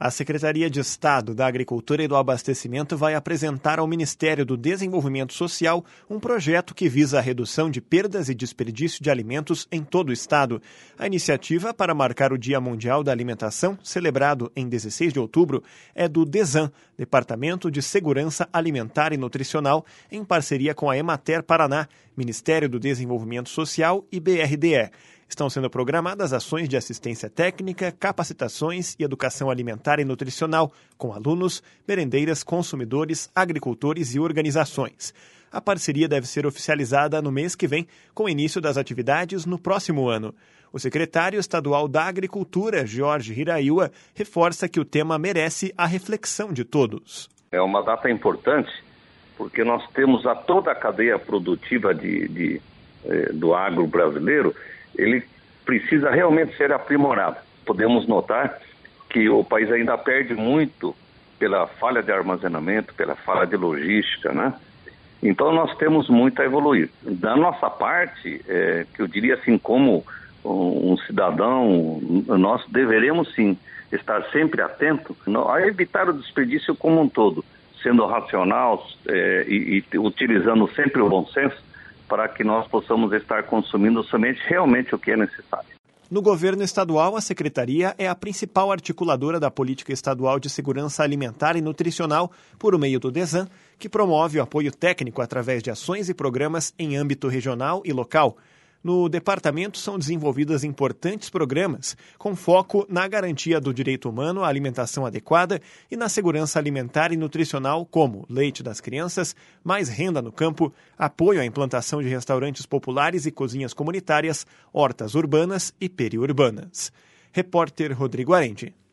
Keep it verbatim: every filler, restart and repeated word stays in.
A Secretaria de Estado da Agricultura e do Abastecimento vai apresentar ao Ministério do Desenvolvimento Social um projeto que visa a redução de perdas e desperdício de alimentos em todo o estado. A iniciativa para marcar o Dia Mundial da Alimentação, celebrado em dezesseis de outubro, é do DESAN, Departamento de Segurança Alimentar e Nutricional, em parceria com a Emater Paraná, Ministério do Desenvolvimento Social e B R D E. Estão sendo programadas ações de assistência técnica, capacitações e educação alimentar e nutricional com alunos, merendeiras, consumidores, agricultores e organizações. A parceria deve ser oficializada no mês que vem, com o início das atividades no próximo ano. O secretário estadual da Agricultura, Jorge Hiraiwa, reforça que o tema merece a reflexão de todos. É uma data importante porque nós temos a toda a cadeia produtiva de, de, eh, do agro brasileiro. Ele precisa realmente ser aprimorado. Podemos notar que o país ainda perde muito pela falha de armazenamento, pela falha de logística, né? Então nós temos muito a evoluir. Da nossa parte, é, que eu diria assim, como um cidadão, nós deveremos sim estar sempre atento a evitar o desperdício como um todo, sendo racional é, e, e utilizando sempre o bom senso, para que nós possamos estar consumindo somente realmente o que é necessário. No governo estadual, a Secretaria é a principal articuladora da Política Estadual de Segurança Alimentar e Nutricional, por meio do DESAN, que promove o apoio técnico através de ações e programas em âmbito regional e local. No departamento são desenvolvidos importantes programas com foco na garantia do direito humano à alimentação adequada e na segurança alimentar e nutricional, como leite das crianças, mais renda no campo, apoio à implantação de restaurantes populares e cozinhas comunitárias, hortas urbanas e periurbanas. Repórter Rodrigo Arende.